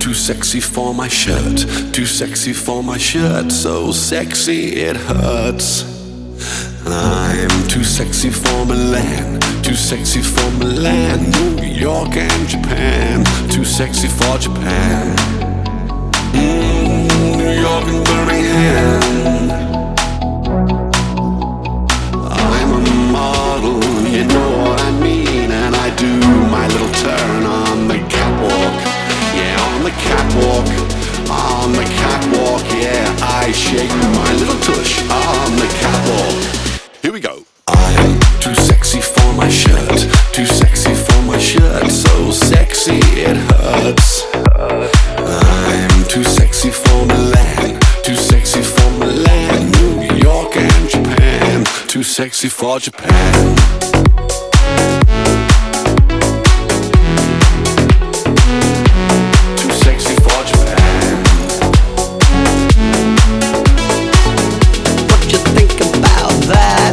too sexy for my shirt, too sexy for my shirt, so sexy it hurts. I'm too sexy for Milan, too sexy for Milan, New York and Japan, too sexy for Japan. New York and Birmingham. I'm a model, you know what I mean, and I do my little turn on the catwalk. Yeah, on the catwalk, on the catwalk, yeah, I shake my little tush on the catwalk. Here we go. I'm too sexy for my shirt, too sexy for my shirt, so sexy it hurts. I'm too sexy for Milan, too sexy for Milan, New York and Japan, too sexy for Japan. Too sexy for Japan. What you think about that?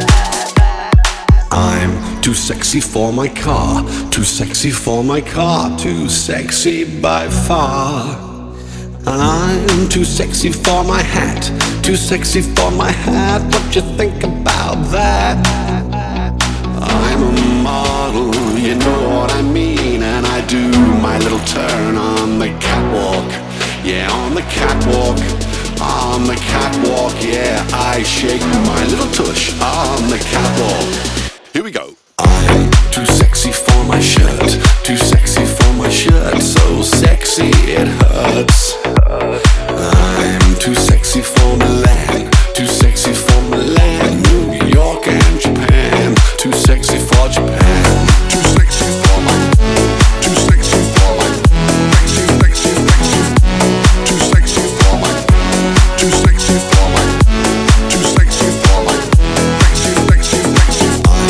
I'm too sexy for my car, too sexy for my car, too sexy by far. And I'm too sexy for my hat, too sexy for my hat. What you think about that? I'm a model, you know what I mean, and I do my little turn on the catwalk. Yeah, on the catwalk, on the catwalk, yeah, I shake my little tush on the catwalk. Here we go. I'm too sexy for my shirt, too sexy for my shirt, so sexy it hurts. I'm too sexy for Milan, too sexy for Milan, New York and Japan, too sexy for Japan. Too sexy for my, too sexy for my, sexy, sexy, sexy, too sexy for my, too sexy for my, too sexy for my, sexy, sexy, sexy.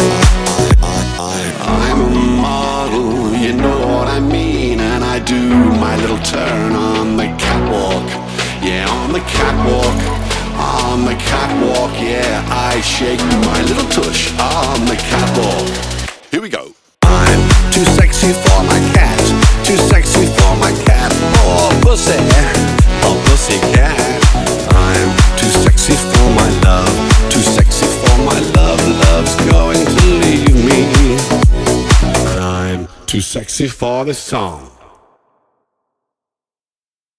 I'm a model, you know what I mean, and I do my little turn on the catwalk. Yeah, on the catwalk, on the catwalk, yeah, I shake my little tush on the catwalk. Here we go. I'm too sexy for my cat, too sexy for my cat. Oh, pussy, oh, pussycat. I'm too sexy for my love, too sexy for my love. Love's going to leave me. I'm too sexy for this song.